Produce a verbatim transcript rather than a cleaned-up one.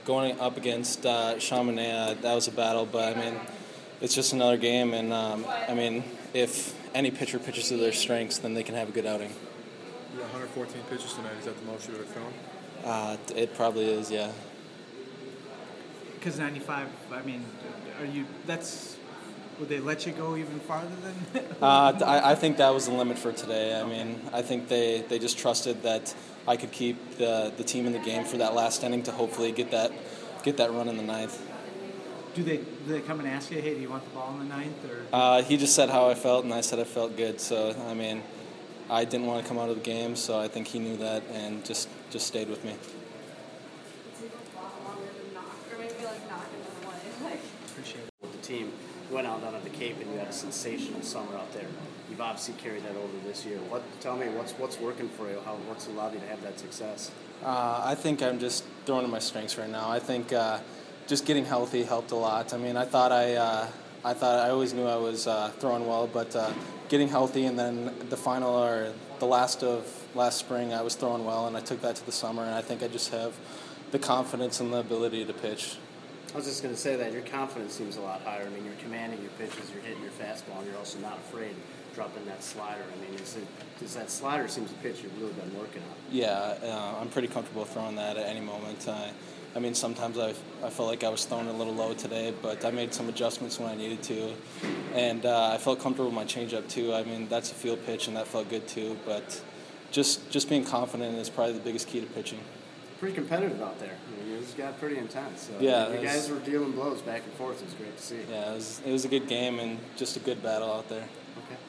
going up against uh, Chamonix, uh, that was a battle, but I mean, it's just another game, and um, I mean, if any pitcher pitches to their strengths, then they can have a good outing. Yeah, one hundred fourteen pitches tonight. Is that the most you've ever thrown? Uh, it probably is, yeah. Because ninety-five, I mean, are you? That's would they let you go even farther than? uh, I, I think that was the limit for today. I mean, I think they, they just trusted that I could keep the the team in the game for that last inning to hopefully get that get that run in the ninth. Do they do they come and ask you, hey, do you want the ball in the ninth? Or uh, he just said how I felt, and I said I felt good. So I mean, I didn't want to come out of the game, so I think he knew that and just just stayed with me. Appreciate it. With the team, you went out on the Cape and you had a sensational summer out there. You've obviously carried that over this year. What? Tell me what's what's working for you? How what's allowed you to have that success? Uh, I think I'm just throwing in my strengths right now. I think uh, just getting healthy helped a lot. I mean, I thought I uh, I thought I always knew I was uh, throwing well, but uh, getting healthy and then the final or the last of last spring, I was throwing well, and I took that to the summer, and I think I just have the confidence and the ability to pitch. I was just going to say that your confidence seems a lot higher. I mean, you're commanding your pitches, you're hitting your fastball, and you're also not afraid dropping that slider. I mean, is, it, is that slider seems a pitch you've really been working on? Yeah, uh, I'm pretty comfortable throwing that at any moment. Uh, I mean, sometimes I I felt like I was throwing a little low today, but I made some adjustments when I needed to, and uh, I felt comfortable with my changeup too. I mean, that's a field pitch, and that felt good too. But just just being confident is probably the biggest key to pitching. Pretty competitive out there. I mean, it was got pretty intense. So Yeah, you was, guys were dealing blows back and forth. It was great to see. Yeah, it was, it was a good game and just a good battle out there. Okay.